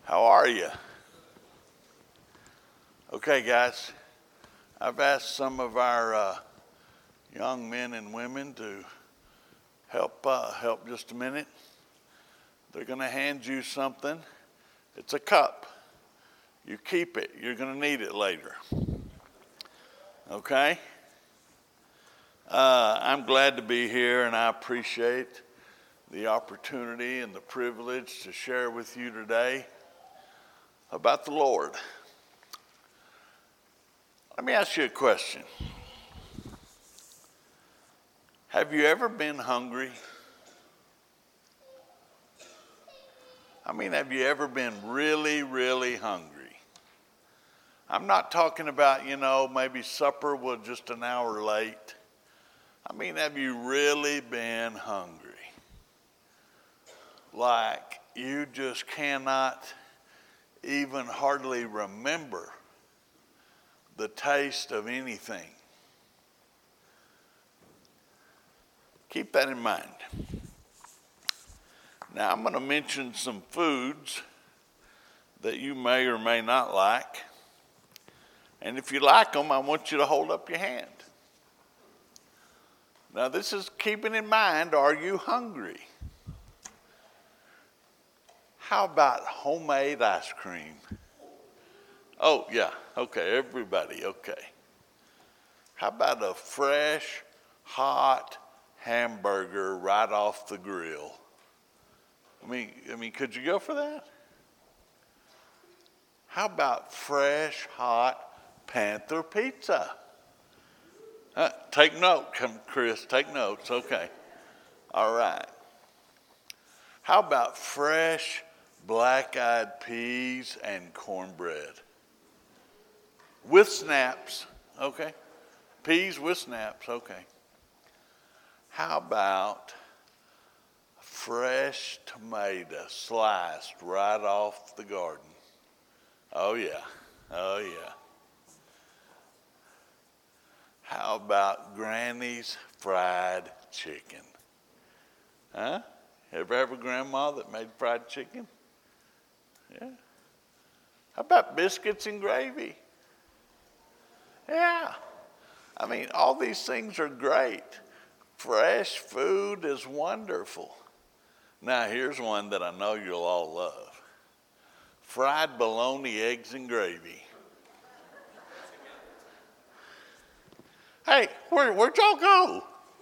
How are you? Okay, guys. I've asked some of our young men and women to help just a minute. They're going to hand you something. It's a cup. You keep it. You're going to need it later. Okay? I'm glad to be here, and I appreciate the opportunity and the privilege to share with you today about the Lord. Let me ask you a question. Have you ever been hungry? Have you ever been really, really hungry? I'm not talking about, maybe supper was just an hour late. Have you really been hungry? Like you just cannot even hardly remember the taste of anything. Keep that in mind. Now, I'm going to mention some foods that you may or may not like. And if you like them, I want you to hold up your hand. Now, this is keeping in mind, are you hungry? How about homemade ice cream? Oh, yeah. Okay, everybody, okay. How about a fresh, hot hamburger right off the grill? Could you go for that? How about fresh, hot Panther pizza? Take note, Chris, take notes, okay. All right. How about fresh black-eyed peas and cornbread? With snaps, okay. Peas with snaps, okay. How about fresh tomato sliced right off the garden? Oh, yeah. Oh, yeah. How about Granny's fried chicken? Huh? Ever have a grandma that made fried chicken? Yeah. How about biscuits and gravy? Yeah. All these things are great. Fresh food is wonderful. Now, here's one that I know you'll all love. Fried bologna, eggs, and gravy. Hey, where'd y'all go?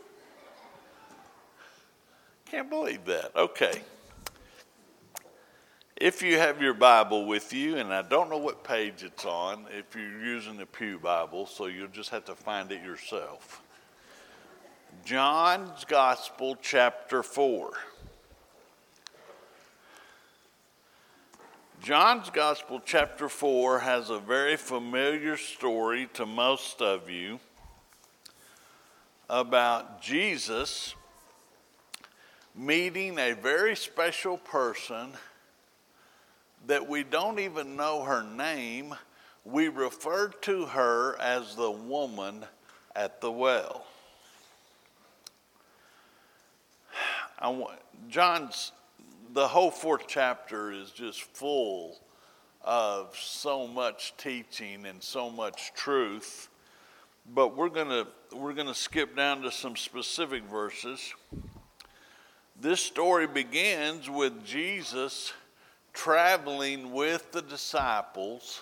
Can't believe that. Okay. If you have your Bible with you, and I don't know what page it's on, if you're using the Pew Bible, so you'll just have to find it yourself. John's Gospel, chapter 4. John's Gospel, chapter 4, has a very familiar story to most of you about Jesus meeting a very special person that we don't even know her name. We refer to her as the woman at the well. The whole fourth chapter is just full of so much teaching and so much truth, but we're gonna skip down to some specific verses. This story begins with Jesus traveling with the disciples,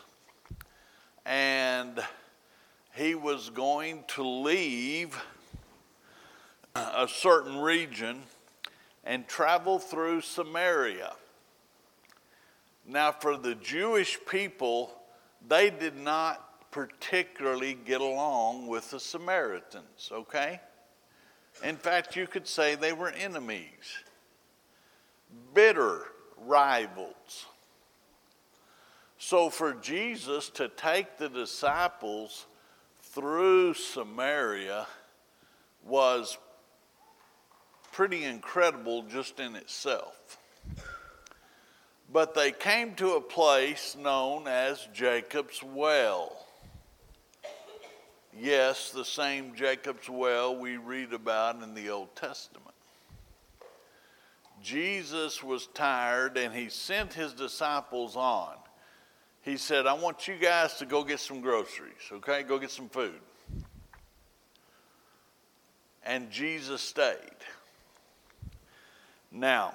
and he was going to leave a certain region and travel through Samaria. Now, for the Jewish people, they did not particularly get along with the Samaritans, okay? In fact, you could say they were enemies, bitter rivals. So for Jesus to take the disciples through Samaria was pretty incredible just in itself. But they came to a place known as Jacob's Well. Yes, the same Jacob's Well we read about in the Old Testament. Jesus was tired and he sent his disciples on. He said, I want you guys to go get some groceries, okay? Go get some food. And Jesus stayed. Now,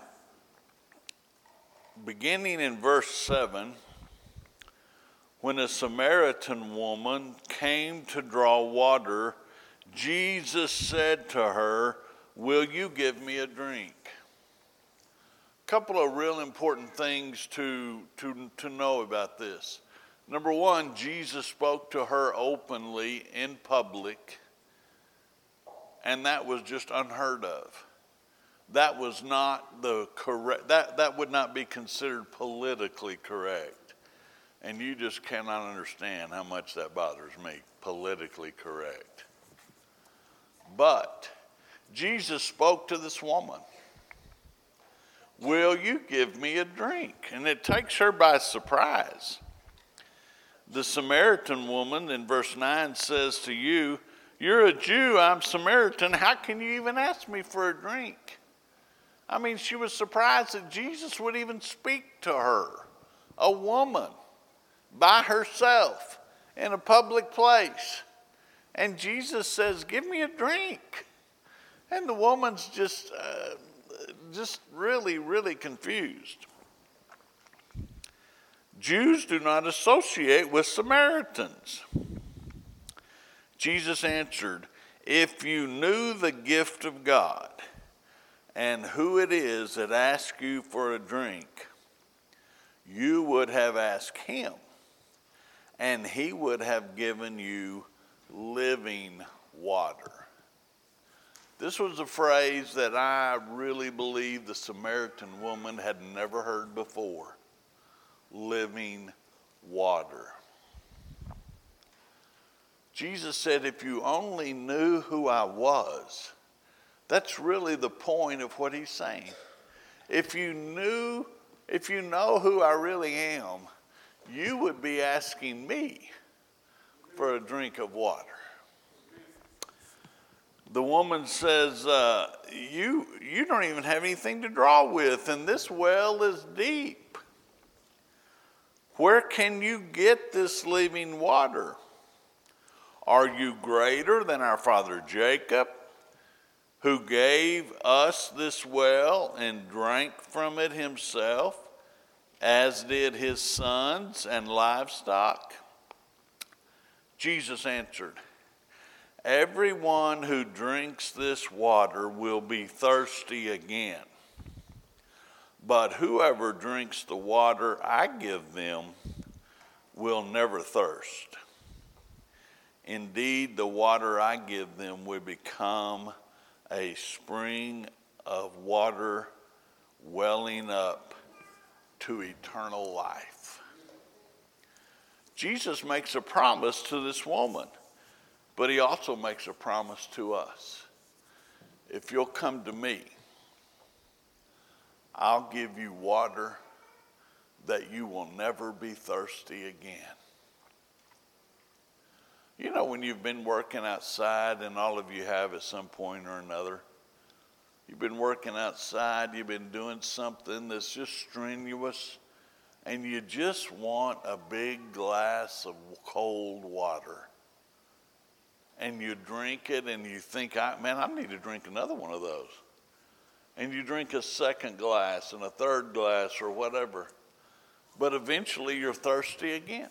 beginning in verse 7, when a Samaritan woman came to draw water, Jesus said to her, will you give me a drink? A couple of real important things to know about this. Number one, Jesus spoke to her openly in public, and that was just unheard of. That was not the correct, that would not be considered politically correct. And you just cannot understand how much that bothers me, politically correct. But Jesus spoke to this woman. Will you give me a drink? And it takes her by surprise. The Samaritan woman in verse 9 says to you, you're a Jew, I'm Samaritan. How can you even ask me for a drink? I mean, she was surprised that Jesus would even speak to her, a woman, by herself in a public place. And Jesus says, give me a drink. And the woman's just really, really confused. Jews do not associate with Samaritans. Jesus answered, if you knew the gift of God and who it is that asks you for a drink, you would have asked him, and he would have given you living water. This was a phrase that I really believe the Samaritan woman had never heard before. Living water. Jesus said, if you only knew who I was, that's really the point of what he's saying. If you know who I really am, you would be asking me for a drink of water. The woman says, you don't even have anything to draw with, and this well is deep. Where can you get this living water? Are you greater than our father Jacob, who gave us this well and drank from it himself, as did his sons and livestock? Jesus answered, everyone who drinks this water will be thirsty again. But whoever drinks the water I give them will never thirst. Indeed, the water I give them will become a spring of water welling up to eternal life. Jesus makes a promise to this woman, but he also makes a promise to us. If you'll come to me, I'll give you water that you will never be thirsty again. You know, when you've been working outside, and all of you have at some point or another, you've been working outside, you've been doing something that's just strenuous, and you just want a big glass of cold water. And you drink it and you think, I need to drink another one of those. And you drink a second glass and a third glass or whatever. But eventually you're thirsty again.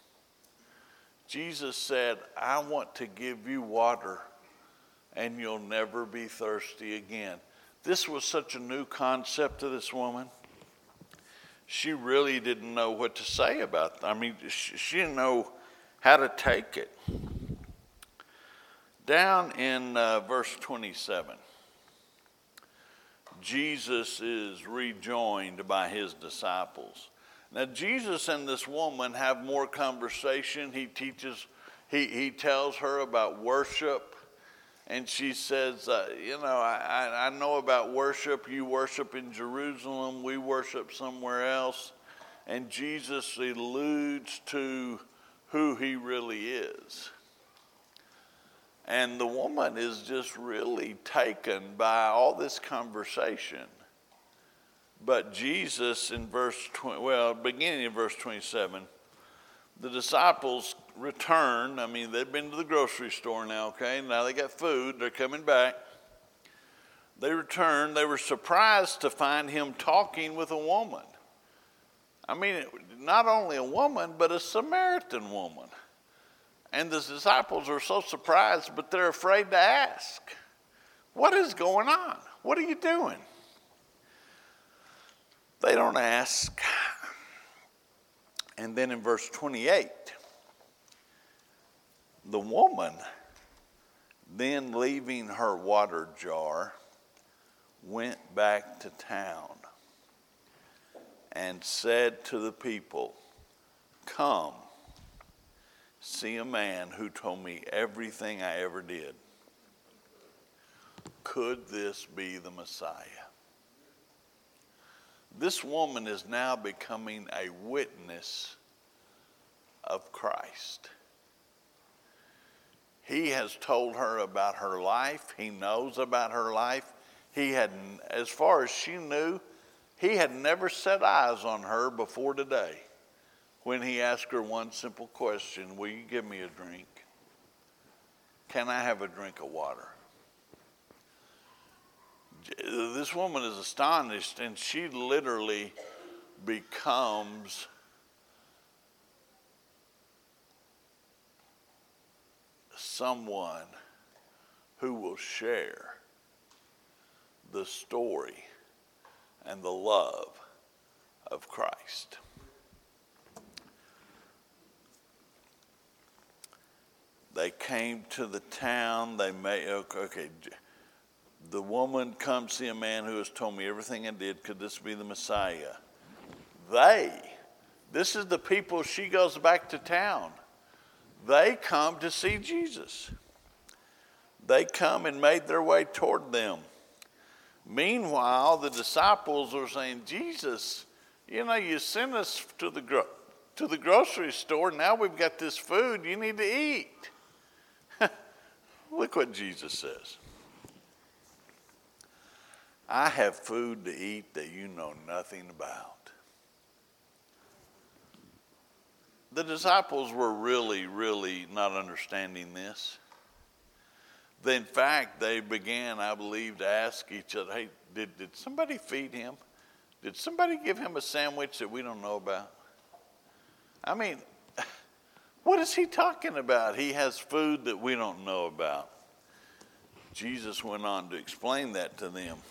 Jesus said, I want to give you water and you'll never be thirsty again. This was such a new concept to this woman. She really didn't know what to say about it. She didn't know how to take it. Down in verse 27, Jesus is rejoined by his disciples. Now, Jesus and this woman have more conversation. He tells her about worship. And she says, I know about worship. You worship in Jerusalem. We worship somewhere else. And Jesus alludes to who he really is. And the woman is just really taken by all this conversation. But Jesus in beginning in verse 27, the disciples returned. I mean, they'd been to the grocery store now, okay? Now they got food. They're coming back. They returned. They were surprised to find him talking with a woman. I mean, not only a woman, but a Samaritan woman. And the disciples are so surprised, but they're afraid to ask. What is going on? What are you doing? They don't ask. And then in verse 28, the woman, then leaving her water jar, went back to town and said to the people, "Come, see a man who told me everything I ever did." Could this be the Messiah? This woman is now becoming a witness of Christ. He has told her about her life. He knows about her life. He had, as far as she knew, he had never set eyes on her before today when he asked her one simple question: "Will you give me a drink? Can I have a drink of water?" This woman is astonished, and she literally becomes someone who will share the story and the love of Christ. They came to the town. They made, okay, the woman, "Come see a man who has told me everything I did. Could this be the Messiah?" This is the people she goes back to town. They come to see Jesus. They come and made their way toward them. Meanwhile, the disciples are saying, "Jesus, you sent us to the grocery store. Now we've got this food. You need to eat." Look what Jesus says. "I have food to eat that you know nothing about." The disciples were really, really not understanding this. In fact, they began, I believe, to ask each other, "Hey, did somebody feed him? Did somebody give him a sandwich that we don't know about? I mean, what is he talking about? He has food that we don't know about." Jesus went on to explain that to them.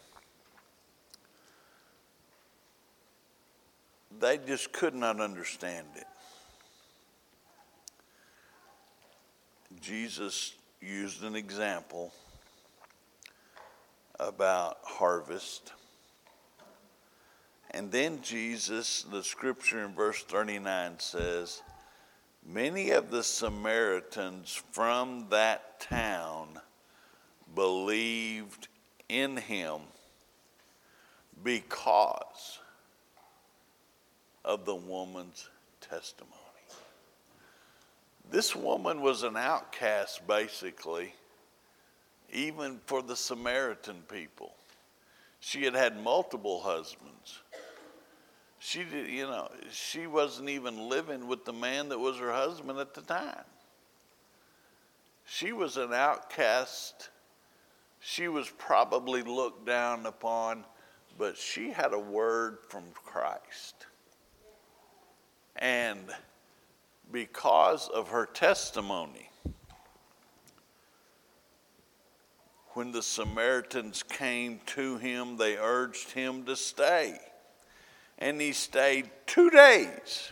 They just could not understand it. Jesus used an example about harvest. And then Jesus, the scripture in verse 39 says, "Many of the Samaritans from that town believed in him because of the woman's testimony." This woman was an outcast, basically, even for the Samaritan people. She had had multiple husbands. She wasn't even living with the man that was her husband at the time. She was an outcast. She was probably looked down upon, but she had a word from Christ. And because of her testimony, when the Samaritans came to him, they urged him to stay. And he stayed 2 days.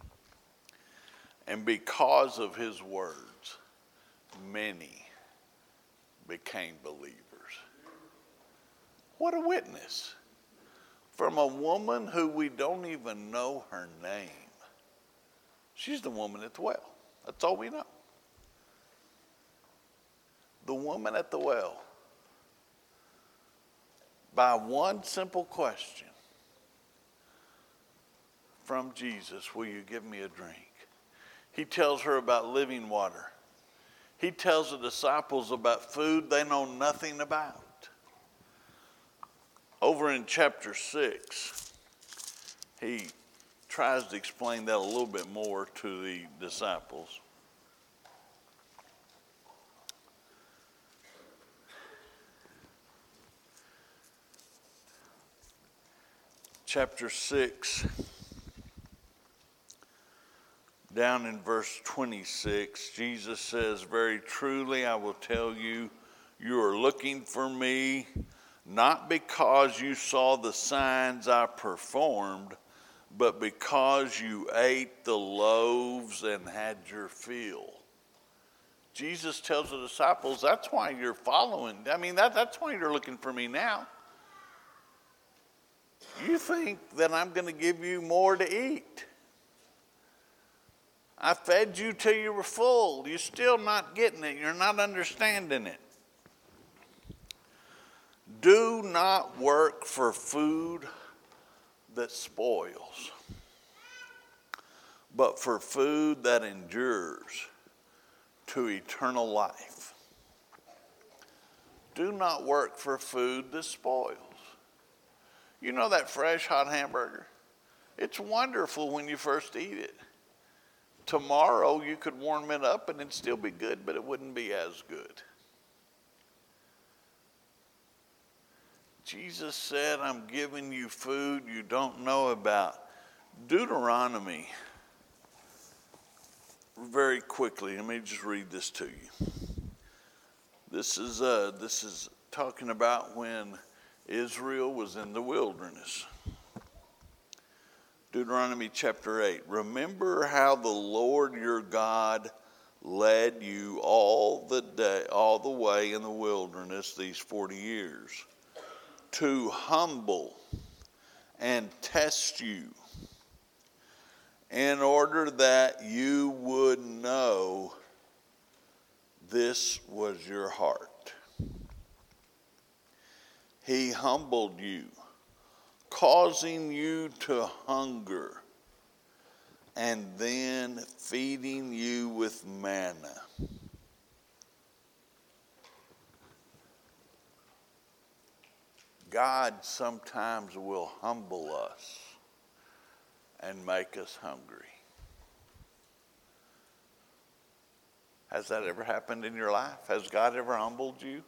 And because of his words, many became believers. What a witness from a woman who we don't even know her name. She's the woman at the well. That's all we know. The woman at the well. By one simple question from Jesus, "Will you give me a drink?" He tells her about living water. He tells the disciples about food they know nothing about. Over in chapter 6, he tries to explain that a little bit more to the disciples. Chapter 6, down in verse 26, Jesus says, "Very truly I will tell you, you are looking for me, not because you saw the signs I performed, but because you ate the loaves and had your fill." Jesus tells the disciples, that's why you're following. That's why you're looking for me now. You think that I'm going to give you more to eat. I fed you till you were full. You're still not getting it. You're not understanding it. Do not work for food that spoils, but for food that endures to eternal life. Do not work for food that spoils. You know that fresh hot hamburger? It's wonderful when you first eat it. Tomorrow you could warm it up and it'd still be good, but it wouldn't be as good. Jesus said, I'm giving you food you don't know about. Deuteronomy, very quickly, let me just read this to you. This is talking about when Israel was in the wilderness. Deuteronomy chapter 8. Remember how the Lord your God led you all the way in the wilderness these 40 years to humble and test you in order that you would know this was your heart. He humbled you, causing you to hunger, and then feeding you with manna. God sometimes will humble us and make us hungry. Has that ever happened in your life? Has God ever humbled you?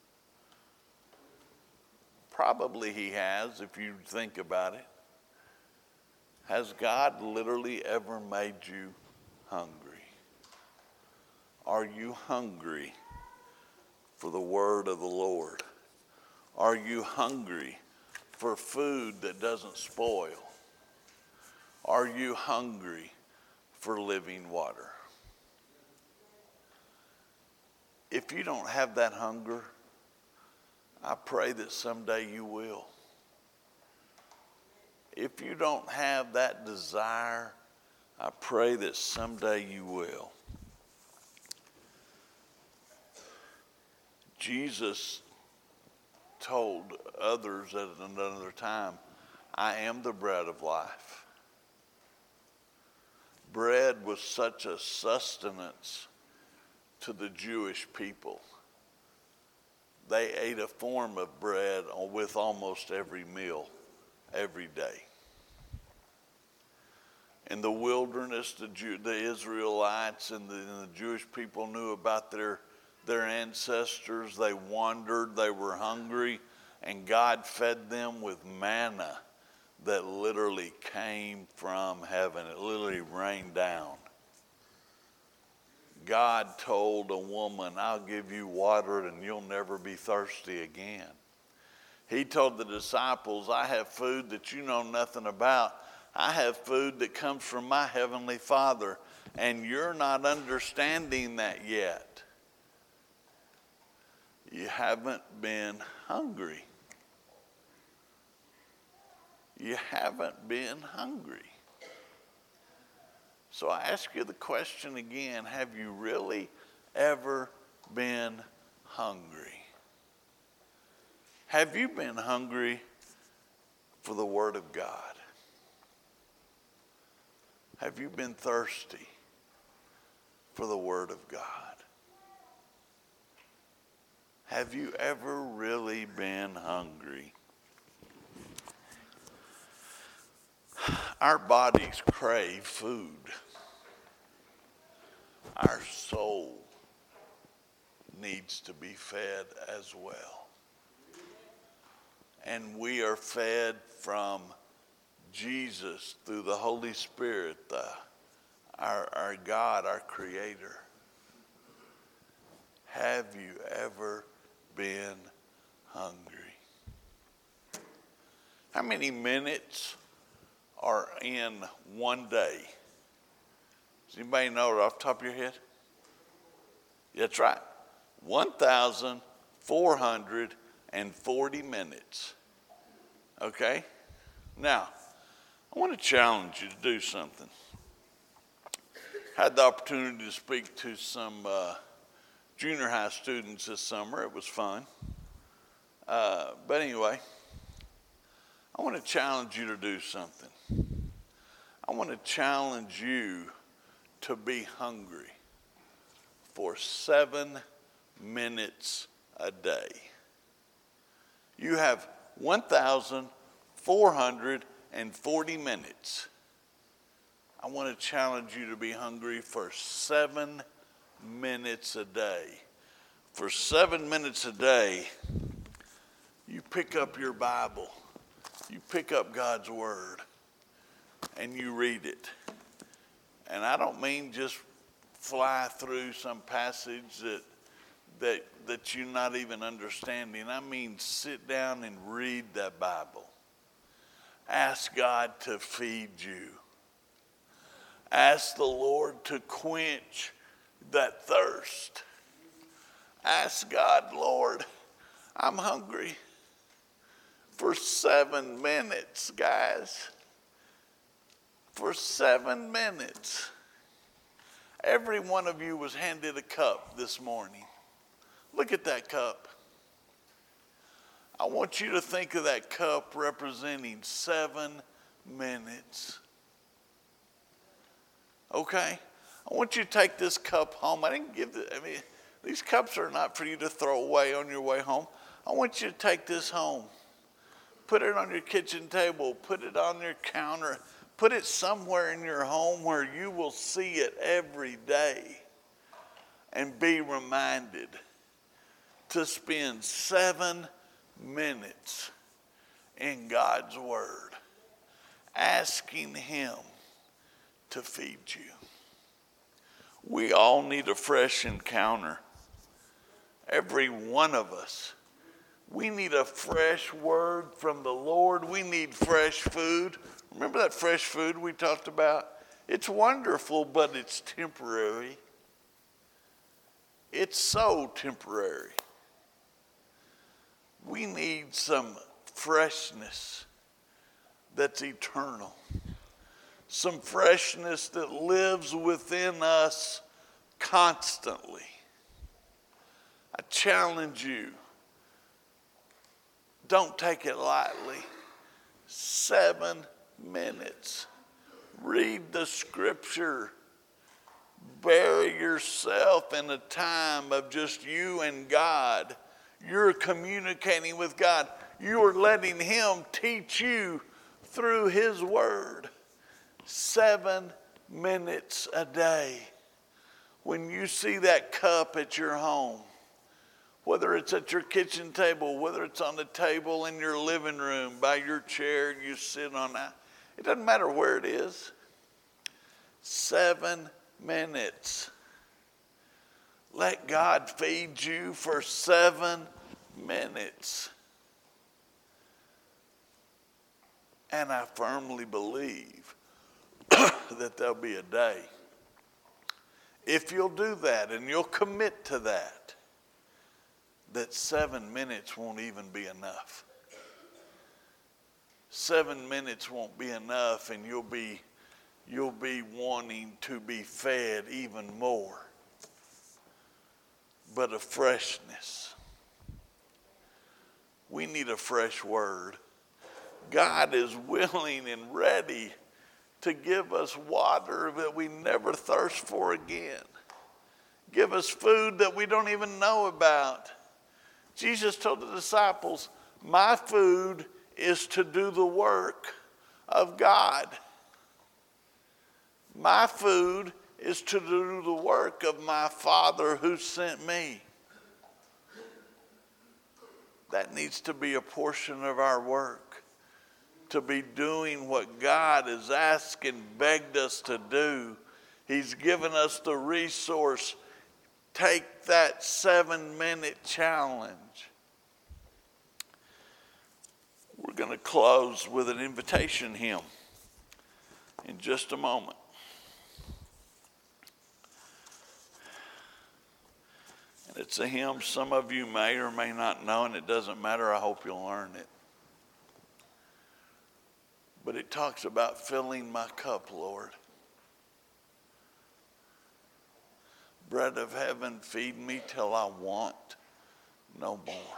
Probably he has, if you think about it. Has God literally ever made you hungry? Are you hungry for the word of the Lord? Are you hungry for food that doesn't spoil? Are you hungry for living water? If you don't have that hunger, I pray that someday you will. If you don't have that desire, I pray that someday you will. Jesus told others at another time, I am the bread of life. Bread was such a sustenance to the Jewish people. They ate a form of bread with almost every meal, every day. In the wilderness, the Israelites and the Jewish people knew about their ancestors. They wandered, they were hungry, and God fed them with manna that literally came from heaven. It literally rained down. God told a woman, I'll give you water and you'll never be thirsty again. He told the disciples, I have food that you know nothing about. I have food that comes from my heavenly Father, and you're not understanding that yet. You haven't been hungry. You haven't been hungry. So I ask you the question again, have you really ever been hungry? Have you been hungry for the Word of God? Have you been thirsty for the Word of God? Have you ever really been hungry? Our bodies crave food. Our soul needs to be fed as well. And we are fed from Jesus through the Holy Spirit, our God, our Creator. Have you ever been hungry? How many minutes are in one day? Does anybody know it off the top of your head? That's right. 1,440 minutes. Okay? Now, I want to challenge you to do something. Had the opportunity to speak to some junior high students this summer. It was fun. But anyway, I want to challenge you to do something. I want to challenge you to be hungry for 7 minutes a day. You have 1,440 minutes. I want to challenge you to be hungry for 7 minutes a day. For 7 minutes a day, you pick up your Bible, you pick up God's Word, and you read it. And I don't mean just fly through some passage that you're not even understanding. I mean sit down and read that Bible. Ask God to feed you. Ask the Lord to quench that thirst. Ask God, Lord, I'm hungry. For 7 minutes, guys. For 7 minutes. Every one of you was handed a cup this morning. Look at that cup. I want you to think of that cup representing 7 minutes. Okay? I want you to take this cup home. These cups are not for you to throw away on your way home. I want you to take this home. Put it on your kitchen table. Put it on your counter. Put it somewhere in your home where you will see it every day and be reminded to spend 7 minutes in God's Word, asking Him to feed you. We all need a fresh encounter. Every one of us. We need a fresh word from the Lord. We need fresh food. Remember that fresh food we talked about? It's wonderful, but it's temporary. It's so temporary. We need some freshness that's eternal. Some freshness that lives within us constantly. I challenge you. Don't take it lightly. 7 minutes. Read the scripture. Bury yourself in a time of just you and God. You're communicating with God. You're letting Him teach you through His Word. 7 minutes a day. When you see that cup at your home, whether it's at your kitchen table, whether it's on the table in your living room, by your chair, you sit on that. It doesn't matter where it is. 7 minutes. Let God feed you for 7 minutes. And I firmly believe that there'll be a day, if you'll do that and you'll commit to that, that 7 minutes won't even be enough. 7 minutes won't be enough, and you'll be wanting to be fed even more. But a freshness. We need a fresh word. God is willing and ready to give us water that we never thirst for again. Give us food that we don't even know about. Jesus told the disciples, my food is to do the work of God. My food is to do the work of my Father who sent me. That needs to be a portion of our work, to be doing what God has asked and begged us to do. He's given us the resource. Take that 7-minute challenge. We're going to close with an invitation hymn in just a moment. And it's a hymn some of you may or may not know, and it doesn't matter. I hope you'll learn it. But it talks about filling my cup, Lord. Bread of heaven, feed me till I want no more.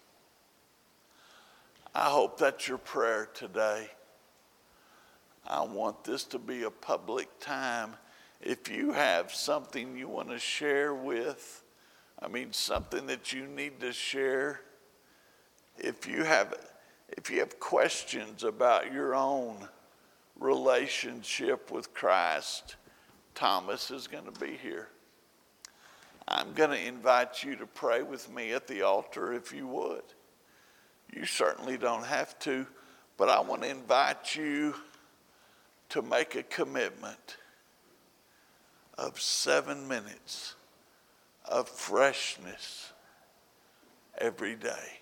I hope that's your prayer today. I want this to be a public time. If you have something you want to share something that you need to share, if you have questions about your own relationship with Christ, Thomas is going to be here. I'm going to invite you to pray with me at the altar if you would. You certainly don't have to, but I want to invite you to make a commitment of 7 minutes of freshness every day.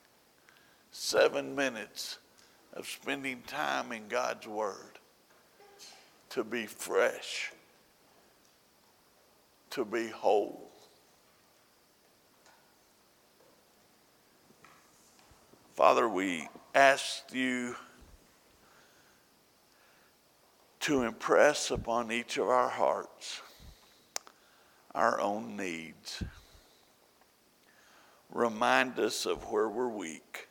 7 minutes of spending time in God's Word to be fresh, to be whole. Father, we ask you to impress upon each of our hearts our own needs. Remind us of where we're weak.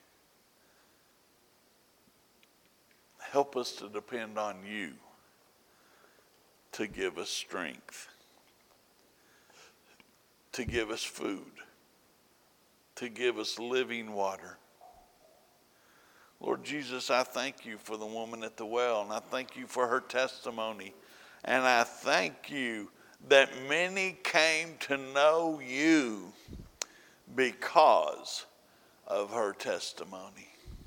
Help us to depend on you to give us strength, to give us food, to give us living water. Lord Jesus, I thank you for the woman at the well, and I thank you for her testimony. And I thank you that many came to know you because of her testimony.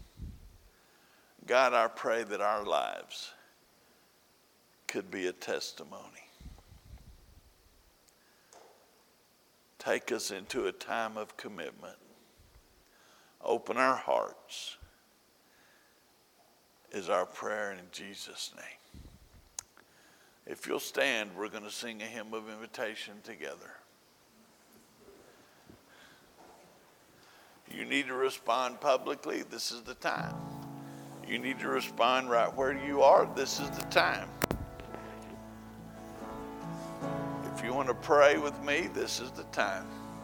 God, I pray that our lives could be a testimony. Take us into a time of commitment. Open our hearts is our prayer in Jesus' name. If you'll stand, we're going to sing a hymn of invitation together. You need to respond publicly, this is the time. You need to respond right where you are, this is the time. If you want to pray with me, this is the time.